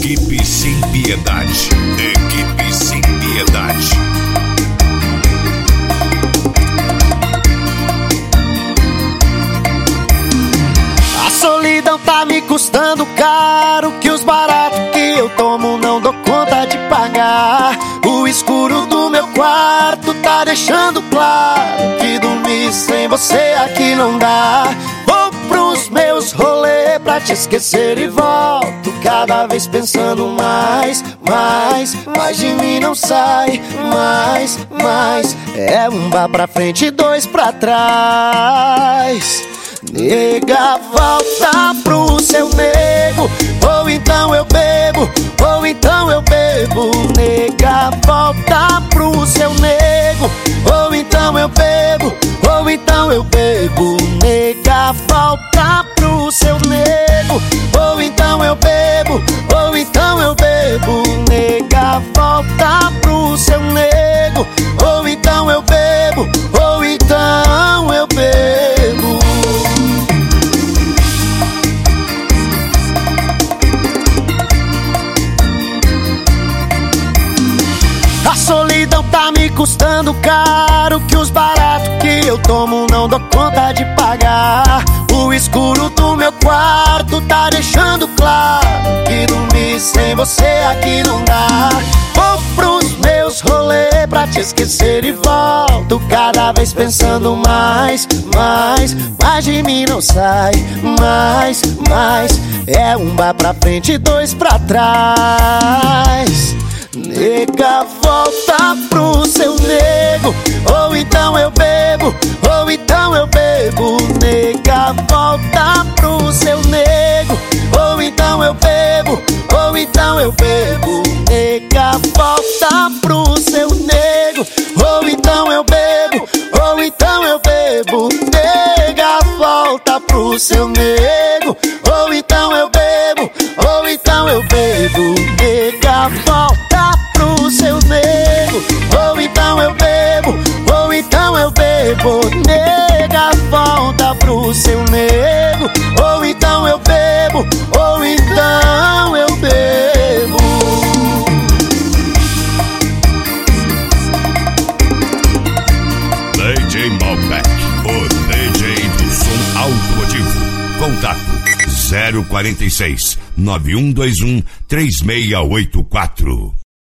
Equipe Sem Piedade. Equipe Sem Piedade. A solidão tá me custando caro, que os baratos que eu tomo não dou conta de pagar. O escuro do meu quarto tá deixando claro que dormir sem você aqui não dá. Vou pros meus rolês pra te esquecer e volto cada vez pensando mais de mim não sai. Mais é um bar pra frente e dois pra trás. Nega, volta pro seu nego, ou então eu bebo, ou então eu bebo. Nega, volta pro seu nego, ou então eu bebo, ou então eu bebo. Nega, volta pro seu nego, ou então eu bebo, ou então eu bebo. Nega, volta pro seu nego, ou então eu bebo, ou então eu bebo. A solidão tá me custando caro, que os baratos que eu tomo não dou conta de pagar. O escuro do meu quarto tá deixando claro que dormir sem você aqui não dá. Vou pros meus rolês pra te esquecer e volto cada vez pensando mais de mim não sai. Mais é um bar pra frente e dois pra trás. Nega, volta pro seu nego, ou então eu bebo, ou então eu bebo. Nega, volta pro seu nego, ou então eu bebo, ou então eu bebo. Nega, volta pro seu nego, ou então eu bebo, ou então eu bebo. Nega, volta pro seu nego, ou então eu bebo, ou então eu bebo. Nega, volta pro seu nego, ou então eu bebo, ou então eu bebo. Nega, volta pro seu nego, ou então eu bebo, ou então eu bebo. DJ Malbec, o DJ do som automotivo. Contato 046 9121 3684.